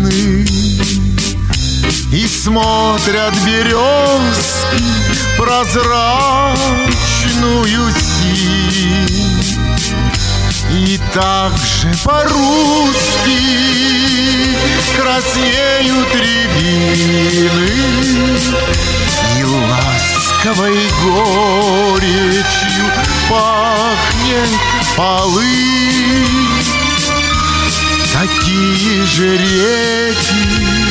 рябины, и смотрят березки прозрачную синь. И так же по-русски краснеют рябины, и ласковой горечью пахнет полынь. Такие же реки,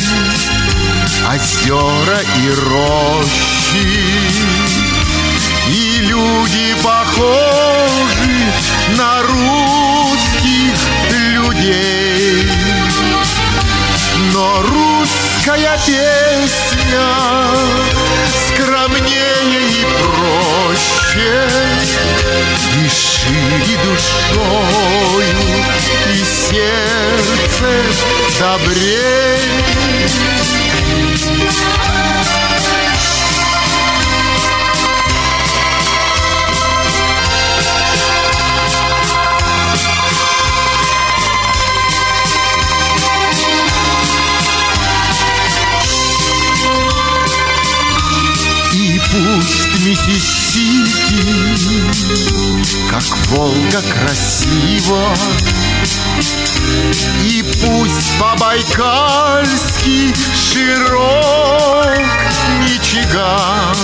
озера и рощи, и люди похожи на русских людей. Но русская песня скромнее и проще, и шире душою, и сердце добрей. И пусть Миссисипи, как Волга, красиво, и пусть по-байкальски широк Мичиган,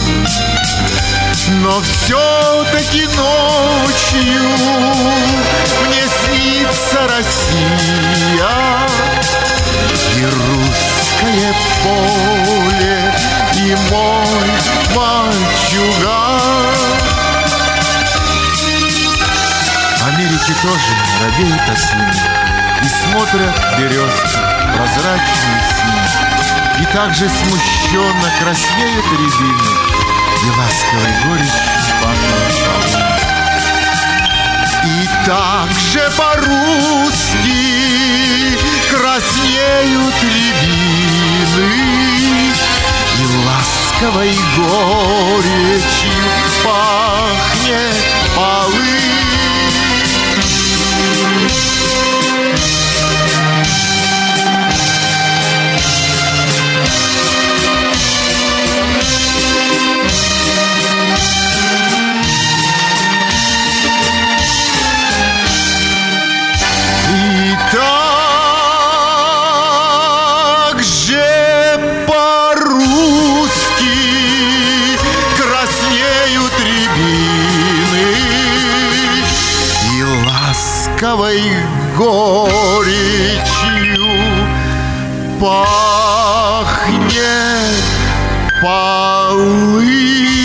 но все-таки ночью мне снится Россия и русское поле, и мой мальчуган. Америки тоже робеют осенью, и смотрят березки прозрачную синь, и также смущенно краснеют рябины, и ласковой горечью пахнет полынь. И также по-русски краснеют рябины, и ласковой горечью пахнет полынь. Ласковой горечью пахнет полынь.